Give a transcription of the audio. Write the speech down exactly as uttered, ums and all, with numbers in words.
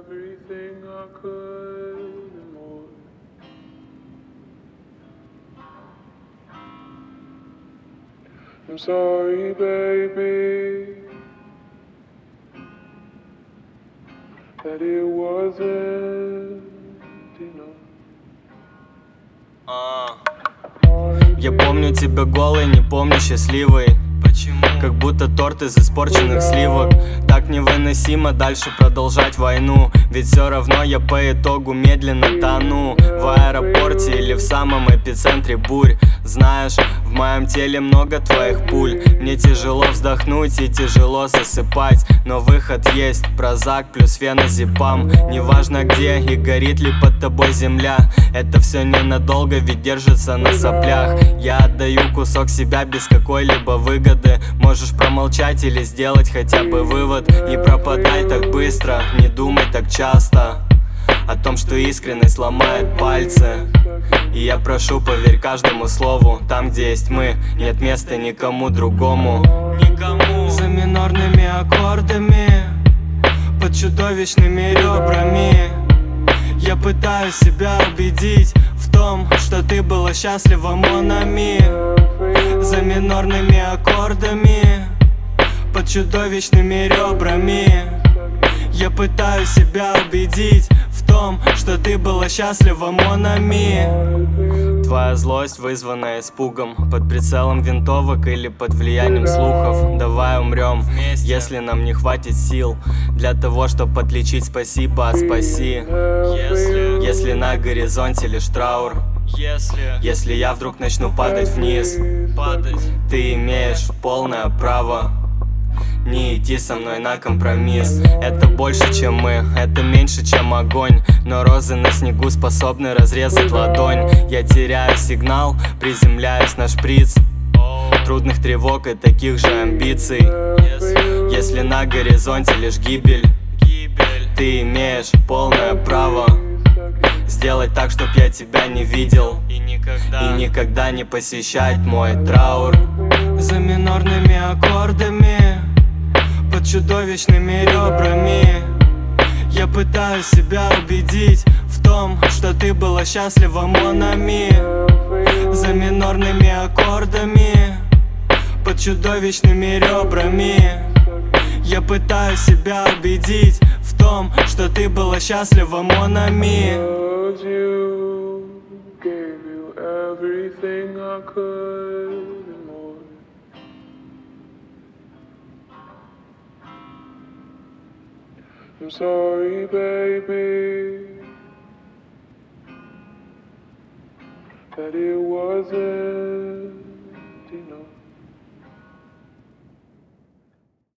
everything I could and more. I'm sorry, baby, that it wasn't enough. А. Я помню тебя голой, не помню счастливой. Почему? Как будто торт из испорченных сливок. Так невыносимо дальше продолжать войну. Ведь все равно я по итогу медленно тону в аэропорте или в самом эпицентре бурь. Знаешь, в моем теле много твоих пуль. Мне тяжело вздохнуть и тяжело засыпать, но выход есть, прозак плюс феназепам. Неважно где и горит ли под тобой земля, это все ненадолго, ведь держится на соплях. Я отдаю кусок себя без какой-либо выгоды. Можешь промолчать или сделать хотя бы вывод. Не пропадай так быстро, не думай так часто о том, что искренность ломает пальцы. И я прошу, поверь каждому слову. Там, где есть мы, нет места никому другому. Никому. За минорными аккордами, под чудовищными ребрами, я пытаюсь себя убедить в том, что ты была счастлива, mon ami. За минорными аккордами, под чудовищными ребрами, я пытаюсь себя убедить в том, что ты была счастлива, mon ami. Твоя злость, вызванная испугом, под прицелом винтовок или под влиянием слухов. Давай умрем вместе, если нам не хватит сил для того, чтобы отличить спасибо от спаси. Если, если на горизонте лишь траур, если, если я вдруг начну падать вниз, падать, ты имеешь полное право не идти со мной на компромисс. Это больше, чем мы, это меньше, чем огонь. Но розы на снегу способны разрезать ладонь. Я теряю сигнал, приземляюсь на шприц трудных тревог и таких же амбиций. Если, если на горизонте лишь гибель, гибель, ты имеешь полное право сделать так, чтоб я тебя не видел и никогда, и никогда не посещать мой траур. За минорными аккордами, под чудовищными ребрами, я пытаюсь себя убедить в том, что ты была счастлива, mon ami. За минорными аккордами, под чудовищными ребрами, я пытаюсь себя убедить в том, что ты была счастлива, mon ami. You, gave you everything I could and more. I'm sorry, baby, that it wasn't